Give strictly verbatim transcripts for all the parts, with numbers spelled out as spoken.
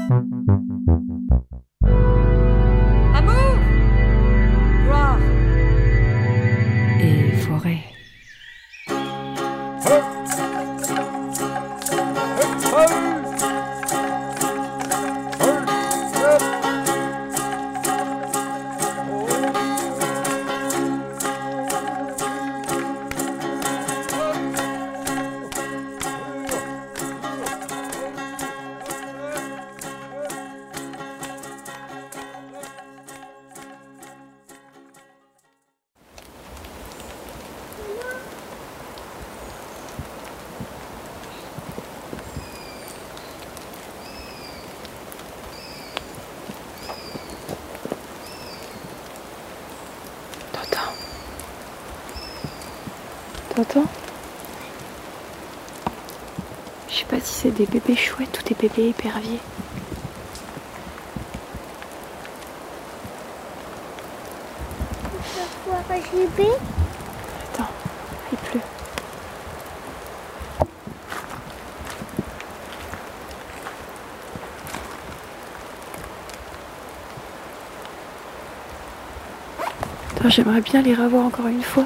Amour, gloire et forêt. T'entends? Je sais pas si c'est des bébés chouettes ou des bébés éperviers. On va voir un bébé. Attends, il pleut. Attends, j'aimerais bien les revoir encore une fois.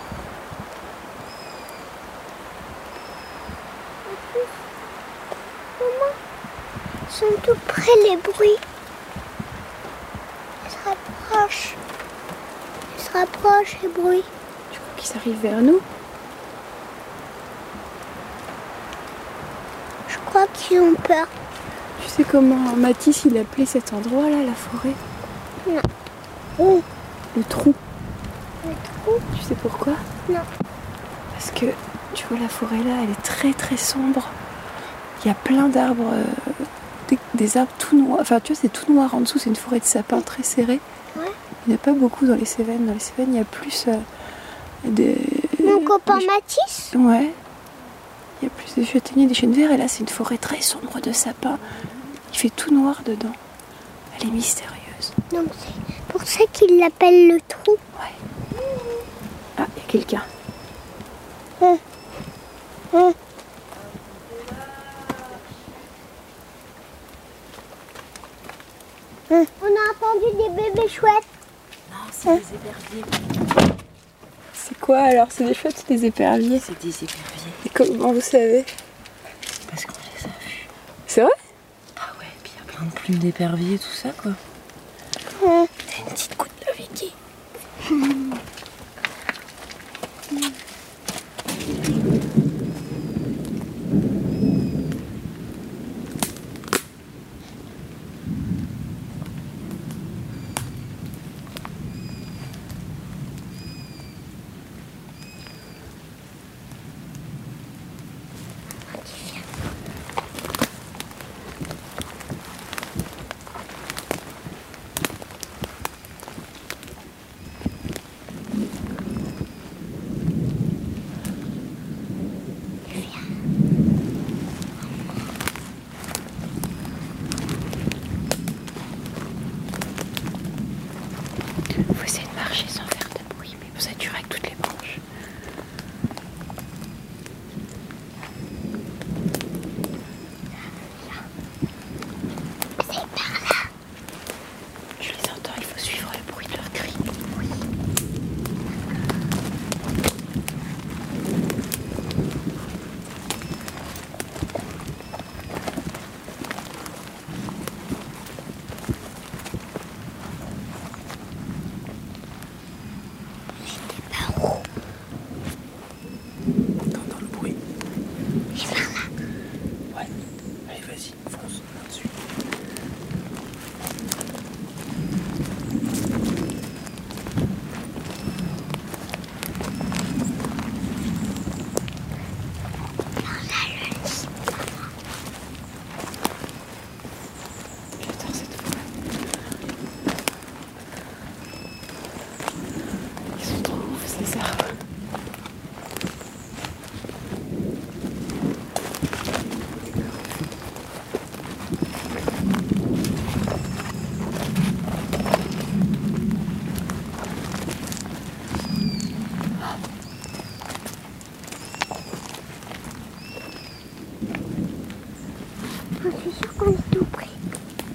Ils sont tout près les bruits. Ils se rapprochent. Ils se rapprochent les bruits. Tu crois qu'ils arrivent vers nous? Je crois qu'ils ont peur. Tu sais comment Mathis il appelait cet endroit là, la forêt? Non. Oh. Le trou. Le trou? Tu sais pourquoi? Non. Parce que tu vois la forêt là, elle est très très sombre. Il y a plein d'arbres, euh, des, des arbres tout noirs. Enfin tu vois c'est tout noir en dessous, c'est une forêt de sapins très serrée. Ouais. Il n'y a pas beaucoup dans les Cévennes. Dans les Cévennes il y a plus euh, des... Mon copain des... Mathis? Ouais. Il y a plus des châtaigniers, des chênes verts. Et là c'est une forêt très sombre de sapins. Il fait tout noir dedans. Elle est mystérieuse. Donc c'est pour ça qu'il l'appelle le trou. Ouais. Ah, il y a quelqu'un. Hum. Hum. Hum. On a entendu des bébés chouettes. Non, c'est hum. des éperviers. C'est quoi alors? C'est des chouettes ou des éperviers? C'est des éperviers. Et comment vous savez? Parce qu'on les a vus. C'est vrai? Ah ouais, puis il y a plein de plumes d'éperviers, tout ça quoi. Hum. T'as une petite goutte de Vicky. Faut essayer de marcher sans faire de bruit, mais pour ça tu avec toutes les branches. C'est par là. Je les entends, il faut suivre le bruit de leurs cris. Oui. T'entends le bruit? C'est par là. Ouais. Allez, vas-y, fonce là-dessus. J'adore cette forêt. Ils sont trop ouf ces arbres. Je suis sûre qu'on est tout près.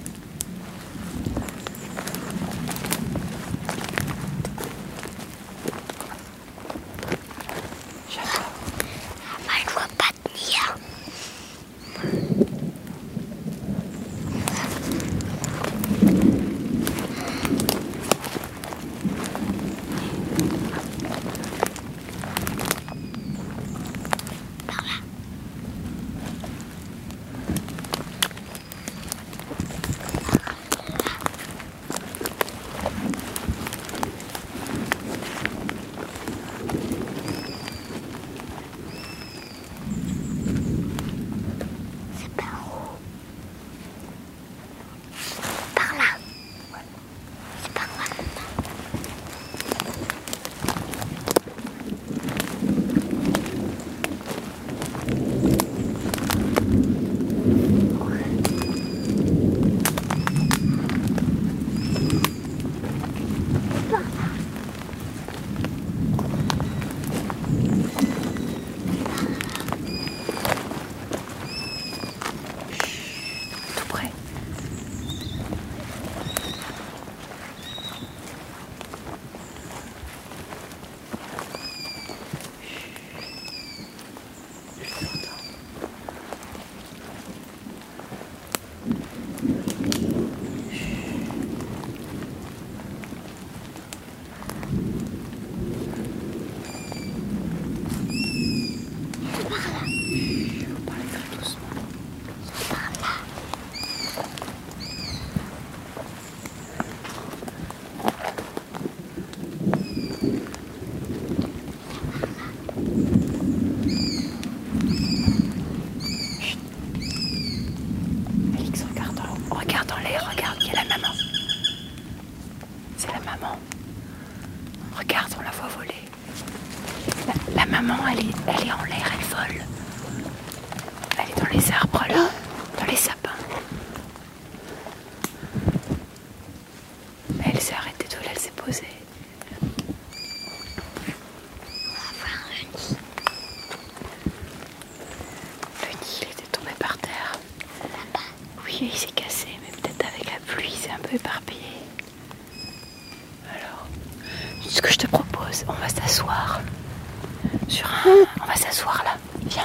maman, elle est, elle est en l'air, elle vole. Elle est dans les arbres là, dans les sapins. Elle s'est arrêtée de là, elle s'est posée. On va voir le nid. Le nid, il était tombé par terre. Là-bas. Oui, il s'est cassé, mais peut-être avec la pluie, c'est un peu éparpillé. Alors, ce que je te propose, on va s'asseoir sur un... On va s'asseoir là, viens.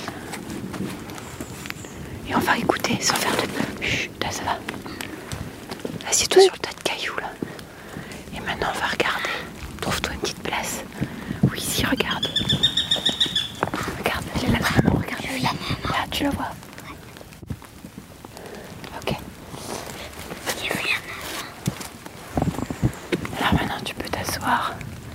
Et on va écouter sans faire de... Chut, là ça va. Assieds-toi sur le tas de cailloux là. Et maintenant on va regarder. Trouve-toi une petite place. Oui, ici, regarde. Regarde, elle est là, la maman, regarde. Là, tu la vois. Ok. J'ai vu la maman. Alors maintenant tu peux t'asseoir.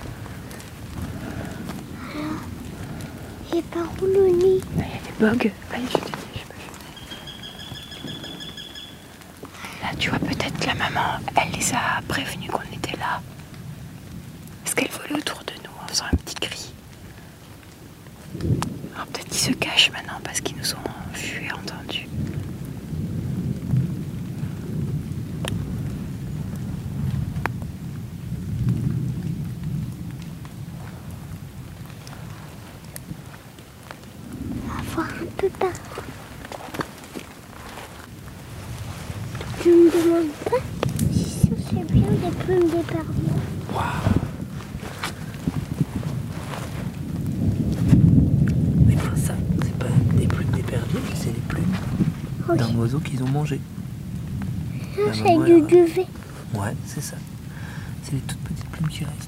Et par où le nid? Là, il y a des bugs. Allez, je te dis, je peux jeter. Là, tu vois, peut-être la maman, elle les a prévenus qu'on était là. Parce qu'elle volait autour de nous en faisant un petit cri. Alors peut-être qu'ils se cachent maintenant parce qu'ils nous ont vus et entendus. On va voir un peu par là. Je me demande pas si ça c'est bien des plumes d'épervier. Mais pas ça, c'est pas des plumes d'épervier, c'est les plumes Oui. d'un oiseau qu'ils ont mangé. Ça La c'est maman, du elle a- duvet. Ouais, c'est ça. C'est les toutes petites plumes qui restent.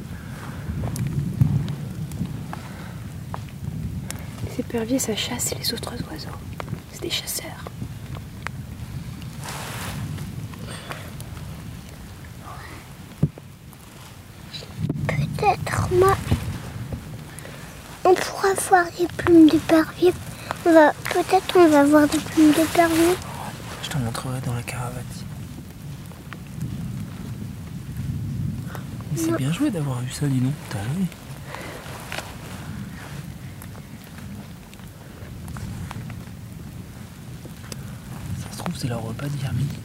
Les éperviers, ça chasse les autres oiseaux. C'est des chasseurs. Peut-être moi. On pourra voir des plumes d'épervier. On va peut-être on va voir des plumes d'épervier. Je te montrerai dans la caravane. Mais c'est Non. bien joué d'avoir vu ça, dis donc. T'as vu? Ça se trouve, c'est leur repas d'hier midi.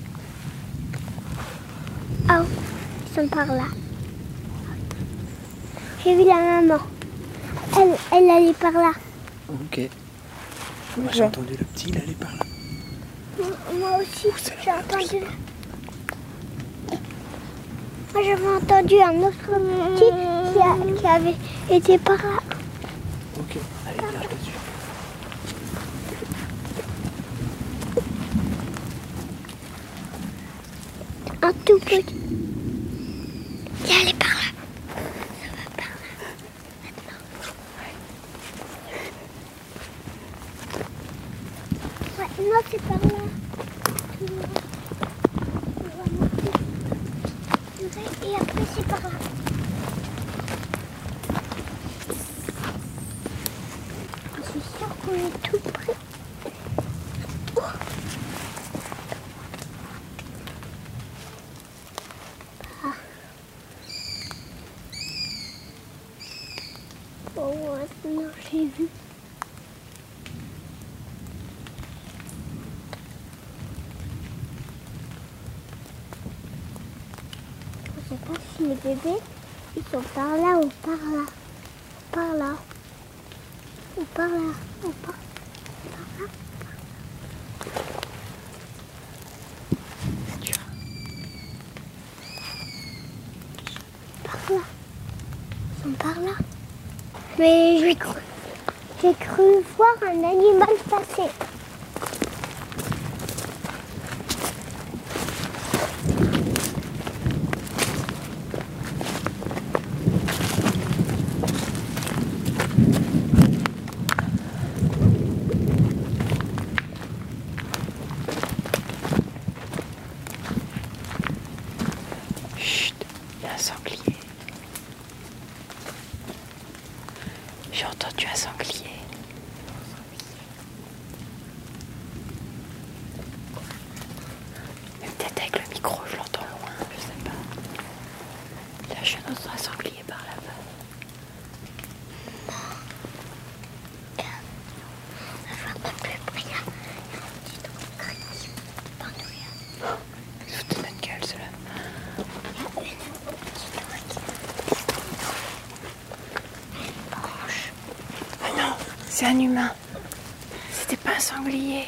Ah, ils sont par là. J'ai vu la maman. Elle, elle allait par là. Ok. Moi, j'ai entendu le petit, il allait par là. Moi aussi, c'est j'ai là-bas, je sais entendu. Moi, j'avais entendu un autre petit qui, a- qui avait été par là. Ok, allez, viens, je te suis. Un tout petit. Qui allait par là. Ça va par là. Maintenant. Ouais, non, c'est par là. On va monter. Et après, c'est par là. Je suis sûre qu'on est tout près. Oh. Ah. Oh, maintenant j'ai vu. Je sais pas si les bébés, ils sont par là ou par là. Par là. Ou par là. Ou par, par là. C'est dur. Par là. Ils sont par là. Mais j'ai cru, j'ai cru voir un animal passer. Chut, il y a un sanglier. J'ai entendu un sanglier. Mais peut-être avec le micro, je l'entends loin, je sais pas. Là, je viens d'entendre un sanglier par là-bas. C'est un humain. C'était pas un sanglier.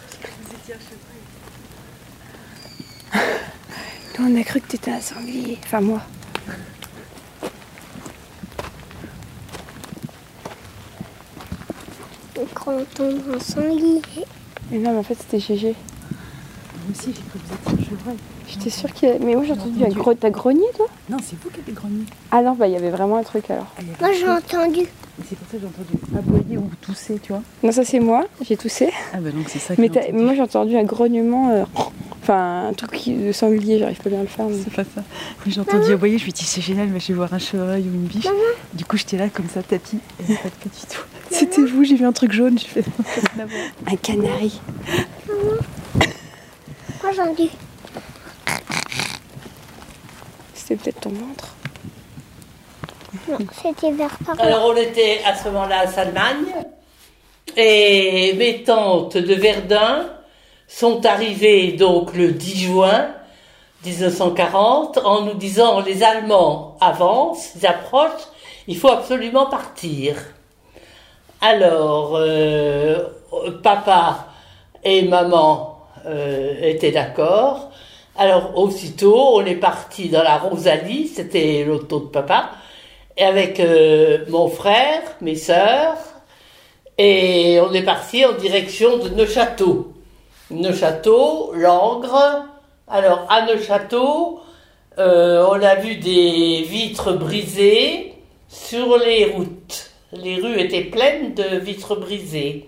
Nous, on a cru que t'étais un sanglier. Enfin, moi. On croit entendre un sanglier. Mais non, mais en fait, c'était Gégé. Moi aussi, j'ai cru que vous étiez un chevreuil. J'étais sûre qu'il y a... Mais moi, j'ai entendu un gros... T'as grogné, toi? Non, c'est vous qui avez grogné. Ah non, bah, il y avait vraiment un truc, alors. Ah, il y avait Moi, un j'ai truc. entendu. Et c'est pour ça que j'ai entendu aboyer ou tousser, tu vois. Non, ça, c'est moi. J'ai toussé. Ah bah donc c'est ça que Mais j'ai t'as- entendu. moi, j'ai entendu un grognement... euh, Enfin, un truc qui- de sanglier. J'arrive pas bien à le faire. Mais... C'est pas ça. Mais j'ai entendu aboyer, je me dis c'est génial, mais je vais voir un chevreuil ou une biche. Du coup, j'étais là comme ça, tapis. Et en fait, pas du tout. C'était vous, j'ai vu un truc jaune, j'ai fait non, ça n'a rien à voir. Un canari. Moi, j'ai entendu. C'était peut-être ton ventre. Non, c'était vers par là. Alors on était à ce moment-là à Salmagne et mes tantes de Verdun sont arrivées donc le dix juin dix-neuf cent quarante en nous disant les Allemands avancent, ils approchent, il faut absolument partir. Alors euh, papa et maman euh, étaient d'accord. Alors aussitôt on est parti dans la Rosalie, c'était l'auto de papa. Et avec euh, mon frère, mes sœurs, et on est parti en direction de Neufchâteau. Neufchâteau, Langres. Alors à Neufchâteau, euh, on a vu des vitres brisées sur les routes. Les rues étaient pleines de vitres brisées.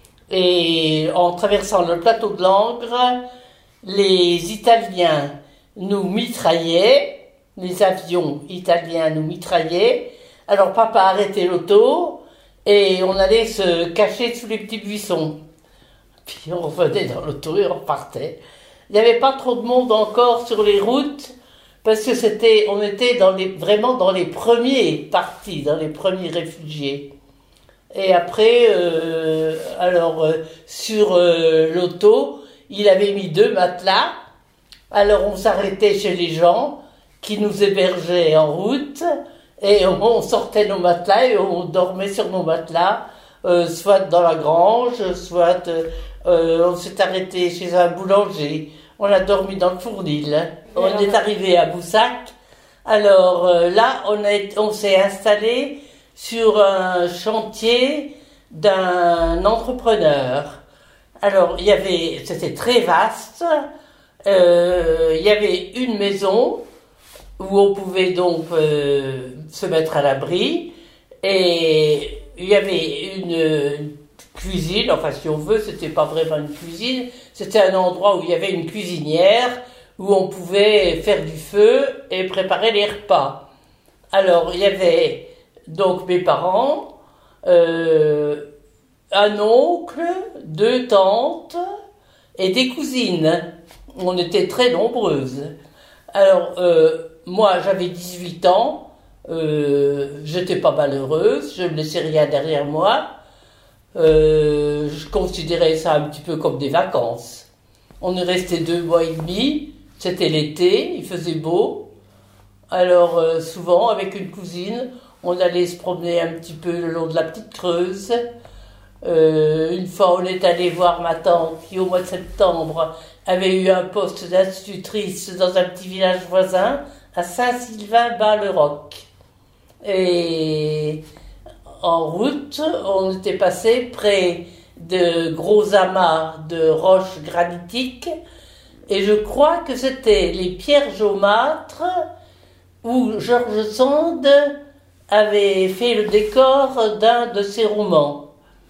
Et en traversant le plateau de Langres, les Italiens nous mitraillaient. Les avions italiens nous mitraillaient. Alors papa arrêtait l'auto et on allait se cacher sous les petits buissons. Puis on revenait dans l'auto et on repartait. Il n'y avait pas trop de monde encore sur les routes parce que c'était, on était dans les, vraiment dans les premiers partis, dans les premiers réfugiés. Et après, euh, alors euh, sur euh, l'auto, il avait mis deux matelas. Alors on s'arrêtait chez les gens qui nous hébergeaient en route, et on, on sortait nos matelas et on dormait sur nos matelas, euh, soit dans la grange, soit euh, on s'est arrêté chez un boulanger, on a dormi dans le fournil. On alors, est arrivé à Boussac, alors euh, là on, a, on s'est installé sur un chantier d'un entrepreneur. Alors il y avait, c'était très vaste, euh, il y avait une maison où on pouvait donc euh, se mettre à l'abri, et il y avait une, une cuisine, enfin si on veut, c'était pas vraiment une cuisine, c'était un endroit où il y avait une cuisinière, où on pouvait faire du feu et préparer les repas. Alors il y avait donc mes parents, euh, un oncle, deux tantes et des cousines. On était très nombreuses. Alors, euh, moi, j'avais dix-huit ans, euh, j'étais pas malheureuse, je ne laissais rien derrière moi, euh, je considérais ça un petit peu comme des vacances. On est resté deux mois et demi, c'était l'été, il faisait beau, alors euh, souvent, avec une cousine, on allait se promener un petit peu le long de la petite Creuse. Euh, une fois, on est allé voir ma tante qui, au mois de septembre, avait eu un poste d'institutrice dans un petit village voisin, à Saint-Sylvain-Bas-le-Roc. Et en route, on était passé près de gros amas de roches granitiques, et je crois que c'était les pierres jaumâtres où George Sand avait fait le décor d'un de ses romans.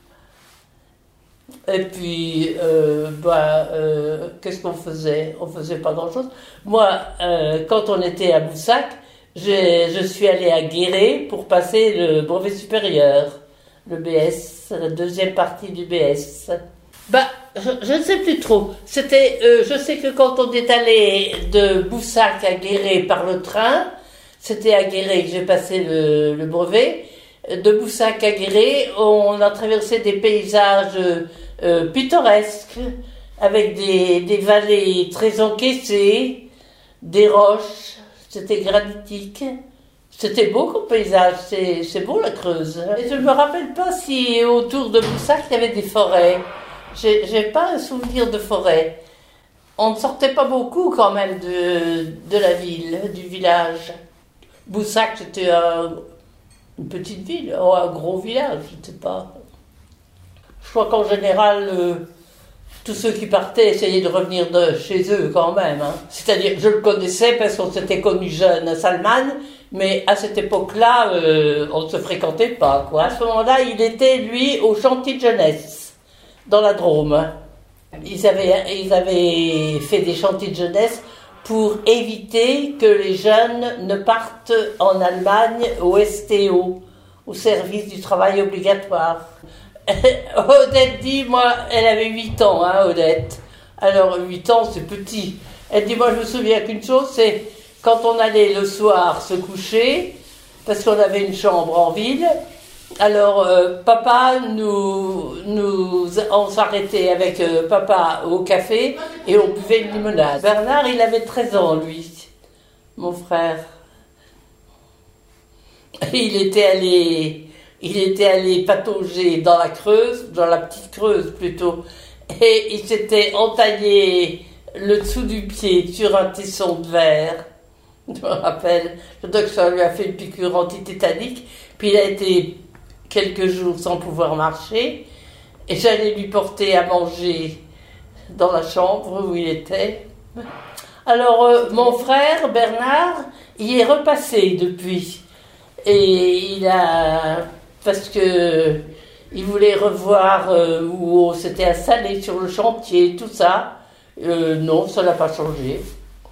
Et puis, euh, bah, euh, qu'est-ce qu'on faisait? On faisait pas grand-chose. Moi, euh, quand on était à Boussac, je suis allée à Guéret pour passer le brevet supérieur, le B S, la deuxième partie du B S. Bah, je, je ne sais plus trop. C'était, euh, je sais que quand on est allé de Boussac à Guéret par le train, c'était à Guéret que j'ai passé le, le brevet. De Boussac à Guéret, on a traversé des paysages euh, pittoresques, avec des, des vallées très encaissées, des roches, c'était granitique, C'était beau comme paysage, c'est, c'est beau la Creuse. Et je ne me rappelle pas si autour de Boussac il y avait des forêts. J'ai, j'ai pas un souvenir de forêt. On ne sortait pas beaucoup quand même de, de la ville, du village. Boussac c'était un, une petite ville, ou un gros village, je ne sais pas. Je crois qu'en général, euh, tous ceux qui partaient essayaient de revenir de chez eux quand même. Hein. C'est-à-dire, je le connaissais parce qu'on s'était connus jeunes à Salman, mais à cette époque-là, euh, on ne se fréquentait pas. Quoi. À ce moment-là, il était, lui, au chantier de jeunesse, dans la Drôme. Ils avaient, ils avaient fait des chantiers de jeunesse pour éviter que les jeunes ne partent en Allemagne au S T O, au service du travail obligatoire. Odette dit, moi, elle avait huit ans, hein, Odette. Alors, huit ans, c'est petit. Elle dit, moi, je me souviens qu'une chose, c'est quand on allait le soir se coucher, parce qu'on avait une chambre en ville, alors euh, papa, nous, nous, on s'arrêtait avec euh, papa au café et on buvait une limonade. Bernard, il avait treize ans, lui, mon frère. Il était allé... Il était allé patauger dans la Creuse, dans la petite Creuse plutôt, et il s'était entaillé le dessous du pied sur un tesson de verre. Je me rappelle, le docteur lui a fait une piqûre antitétanique, puis il a été quelques jours sans pouvoir marcher, et j'allais lui porter à manger dans la chambre où il était. Alors, euh, mon frère Bernard y est repassé depuis, et il a... parce que il voulait revoir euh, où on s'était installé sur le chantier, tout ça. Euh, non, ça n'a pas changé.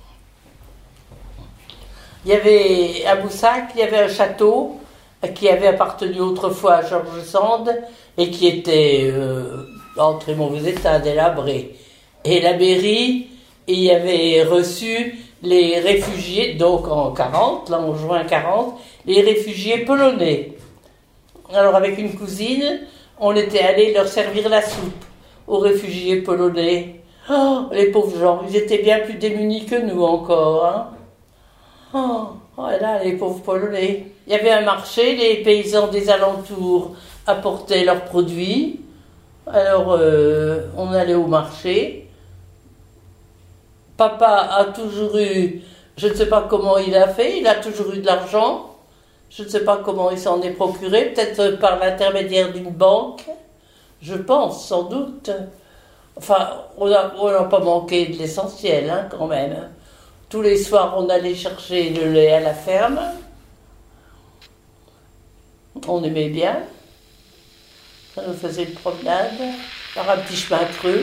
Il y avait à Boussac, il y avait un château qui avait appartenu autrefois à Georges Sand et qui était euh, en très mauvais état, délabré. Et la mairie y avait reçu les réfugiés, donc en quarante, là en juin quarante, les réfugiés polonais. Alors avec une cousine, on était allé leur servir la soupe aux réfugiés polonais. Oh, les pauvres gens, ils étaient bien plus démunis que nous encore. Hein. Oh, voilà, les pauvres Polonais. Il y avait un marché, les paysans des alentours apportaient leurs produits. Alors euh, on allait au marché. Papa a toujours eu, je ne sais pas comment il a fait, il a toujours eu de l'argent. Je ne sais pas comment il s'en est procuré, peut-être par l'intermédiaire d'une banque, je pense, sans doute. Enfin, on n'a on n'a pas manqué de l'essentiel, hein, quand même. Tous les soirs, on allait chercher le lait à la ferme. On aimait bien. Ça nous faisait une promenade par un petit chemin creux.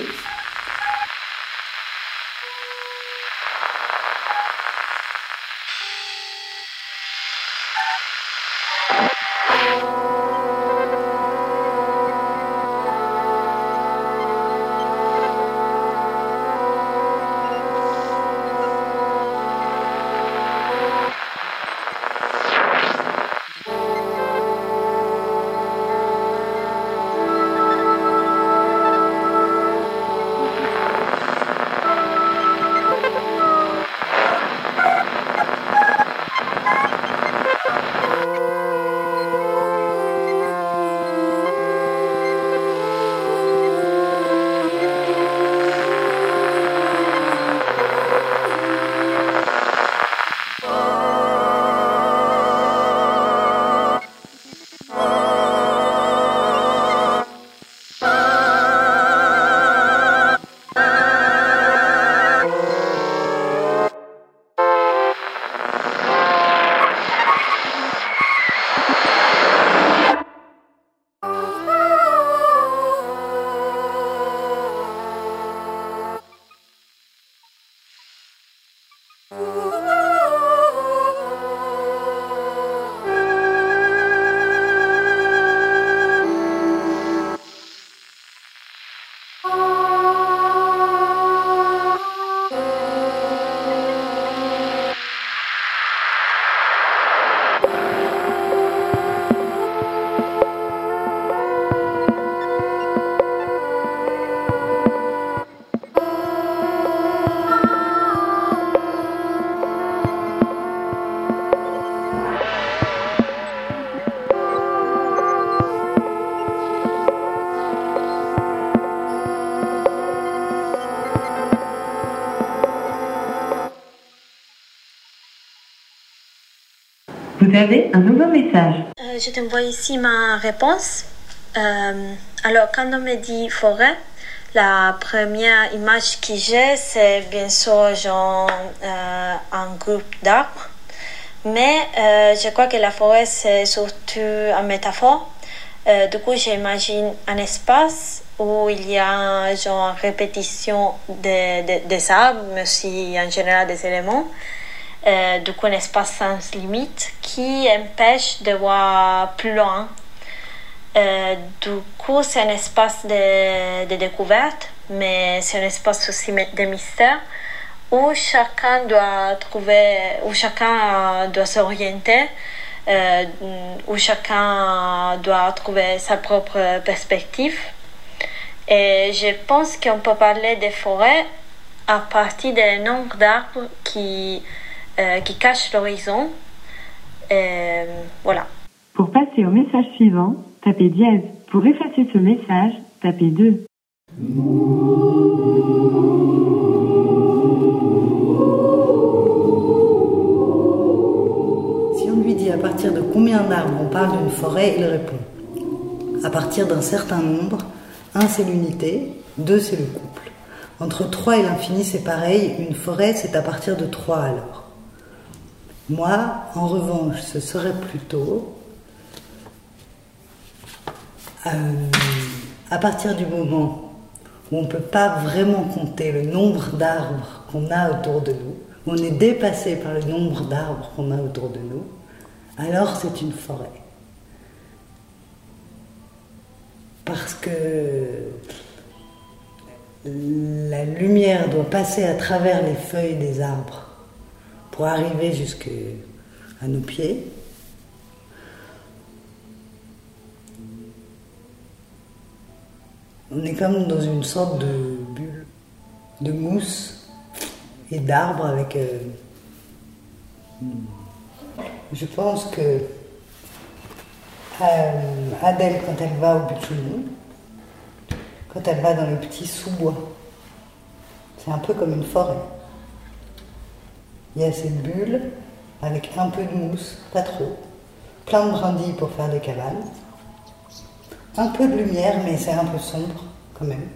avez un nouveau message. Euh, je t'envoie ici ma réponse. Euh, alors, quand on me dit forêt, la première image que j'ai, c'est bien sûr genre, euh, un groupe d'arbres. Mais euh, je crois que la forêt, c'est surtout une métaphore. Euh, du coup, j'imagine un espace où il y a genre répétition de, de, des arbres, mais aussi en général des éléments. Euh, du coup, un espace sans limite qui empêche de voir plus loin. Euh, du coup, c'est un espace de, de découverte, mais c'est un espace aussi de mystère où chacun doit trouver, où chacun doit s'orienter, euh, où chacun doit trouver sa propre perspective. Et je pense qu'on peut parler des forêts à partir du nombre d'arbres qui, euh, qui cachent l'horizon. Et voilà. Pour passer au message suivant, tapez dièse. Pour effacer ce message, tapez deux. Si on lui dit à partir de combien d'arbres on parle d'une forêt, il répond à partir d'un certain nombre. Un, c'est l'unité. Deux, c'est le couple. Entre trois et l'infini, c'est pareil. Une forêt, c'est à partir de trois alors. Moi, en revanche, ce serait plutôt euh, à partir du moment où on ne peut pas vraiment compter le nombre d'arbres qu'on a autour de nous, où on est dépassé par le nombre d'arbres qu'on a autour de nous, alors c'est une forêt. Parce que la lumière doit passer à travers les feuilles des arbres pour arriver jusqu'à nos pieds. On est comme dans une sorte de bulle de mousse et d'arbres avec... Euh, je pense que euh, Adèle, quand elle va au Butchoumou, quand elle va dans les petits sous-bois, c'est un peu comme une forêt. Il y a cette bulle avec un peu de mousse, pas trop, plein de brindilles pour faire des cabanes, un peu de lumière, mais c'est un peu sombre quand même.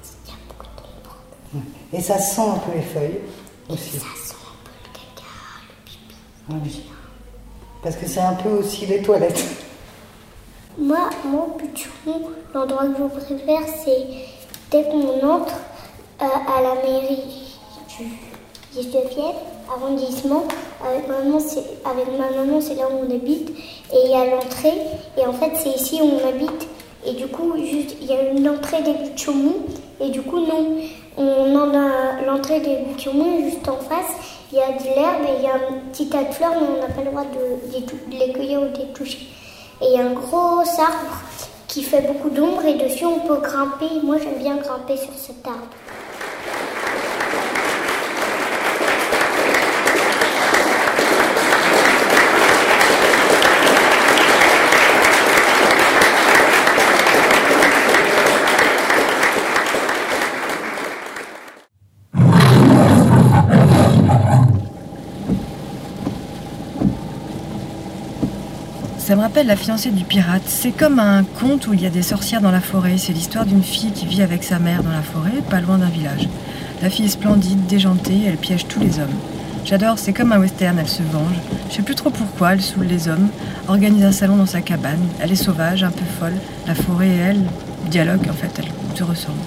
Et ça sent un peu les feuilles aussi. Ça sent un peu le caca, le pipi. Oui. Parce que c'est un peu aussi les toilettes. Moi, mon Butchoumou, l'endroit que je préfère, c'est dès qu'on entre euh, à la mairie du dix-neuvième arrondissement. Avec ma maman, c'est, avec ma maman, c'est là où on habite. Et il y a l'entrée. Et en fait, c'est ici où on habite. Et du coup, juste, il y a une entrée des Butchoumou. Et du coup, non, on a l'entrée des Butchoumou juste en face. Il y a de l'herbe et il y a un petit tas de fleurs, mais on n'a pas le droit de, de, de les cueillir ou de les toucher. Et il y a un gros arbre qui fait beaucoup d'ombre et dessus on peut grimper. Moi j'aime bien grimper sur cet arbre. Ça me rappelle La fiancée du pirate. C'est comme un conte où il y a des sorcières dans la forêt. C'est l'histoire d'une fille qui vit avec sa mère dans la forêt, pas loin d'un village. La fille est splendide, déjantée, elle piège tous les hommes. J'adore, c'est comme un western, elle se venge. Je sais plus trop pourquoi, elle saoule les hommes, organise un salon dans sa cabane. Elle est sauvage, un peu folle. La forêt et elle dialoguent, en fait, elles se ressemblent.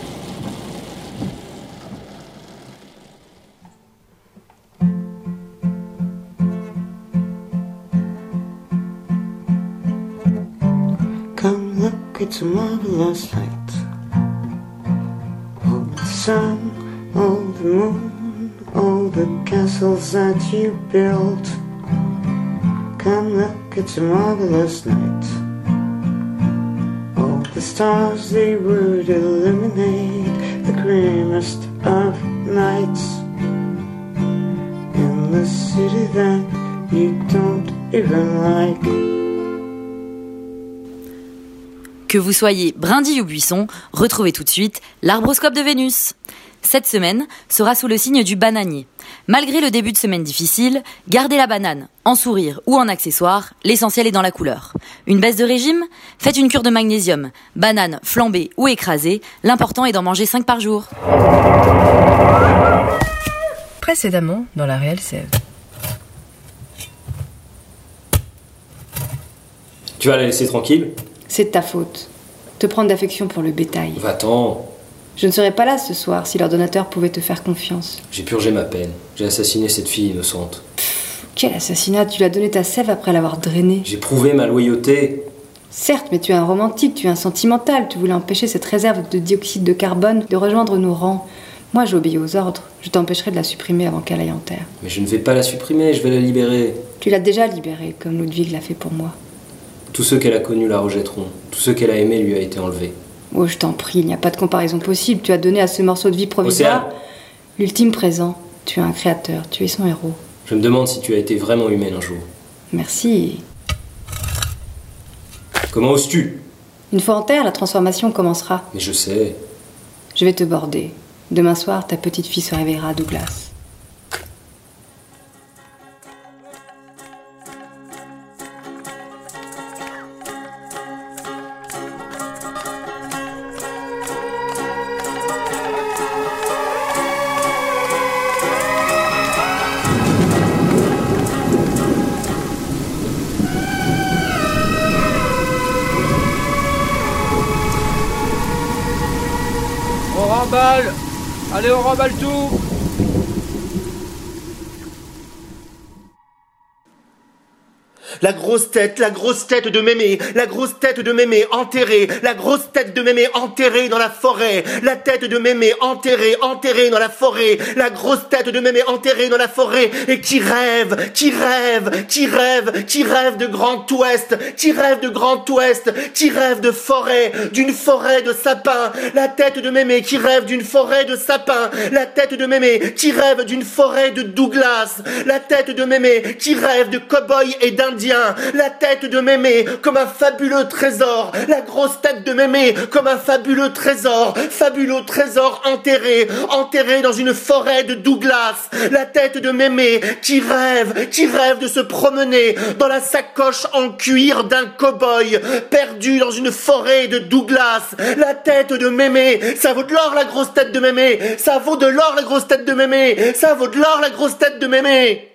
Come look, it's a marvelous night. All the sun, all the moon, all the castles that you built. Come look, it's a marvelous night. All the stars, they would illuminate the grimmest of nights. In the city that you don't even like. Que vous soyez brindille ou buisson, retrouvez tout de suite l'arbroscope de Vénus. Cette semaine sera sous le signe du bananier. Malgré le début de semaine difficile, gardez la banane, en sourire ou en accessoire, l'essentiel est dans la couleur. Une baisse de régime ? Faites une cure de magnésium. Banane flambée ou écrasée, l'important est d'en manger cinq par jour. Précédemment, dans la réelle Sève. Tu vas la laisser tranquille ? C'est de ta faute. Te prendre d'affection pour le bétail. Va-t'en. Je ne serais pas là ce soir si leur donateur pouvait te faire confiance. J'ai purgé ma peine. J'ai assassiné cette fille innocente. Pff, quel assassinat, tu lui as donné ta sève après l'avoir drainée. J'ai prouvé ma loyauté. Certes, mais tu es un romantique, tu es un sentimental. Tu voulais empêcher cette réserve de dioxyde de carbone de rejoindre nos rangs. Moi, j'obéis aux ordres. Je t'empêcherai de la supprimer avant qu'elle aille en terre. Mais je ne vais pas la supprimer, je vais la libérer. Tu l'as déjà libérée, comme Ludwig l'a fait pour moi. Tous ceux qu'elle a connus la rejetteront. Tous ceux qu'elle a aimés lui a été enlevé. Oh, je t'en prie, il n'y a pas de comparaison possible. Tu as donné à ce morceau de vie provisoire Océane. L'ultime présent. Tu es un créateur, tu es son héros. Je me demande si tu as été vraiment humaine un jour. Merci. Comment oses-tu ? Une fois en terre, la transformation commencera. Mais je sais. Je vais te border. Demain soir, ta petite fille se réveillera, Douglas. On remballe! Allez, on remballe tout! La grosse tête, la grosse tête de mémé, la grosse tête de mémé enterrée, la grosse tête de mémé enterrée dans la forêt, la tête de mémé enterrée, enterrée dans la forêt, la grosse tête de mémé enterrée dans la forêt, et qui rêve, qui rêve, qui rêve, qui rêve de Grand Ouest, qui rêve de Grand Ouest, qui rêve de forêt, d'une forêt de sapins, la tête de mémé qui rêve d'une forêt de sapins, la tête de mémé qui rêve d'une forêt de Douglas, la tête de mémé qui rêve de cow-boy et d'Indiens, la tête de mémé comme un fabuleux trésor, la grosse tête de mémé comme un fabuleux trésor, fabuleux trésor enterré, enterré dans une forêt de Douglas, la tête de mémé qui rêve, qui rêve de se promener dans la sacoche en cuir d'un cow-boy, perdu dans une forêt de Douglas, la tête de mémé, ça vaut de l'or la grosse tête de mémé, ça vaut de l'or la grosse tête de mémé, ça vaut de l'or la grosse tête de mémé.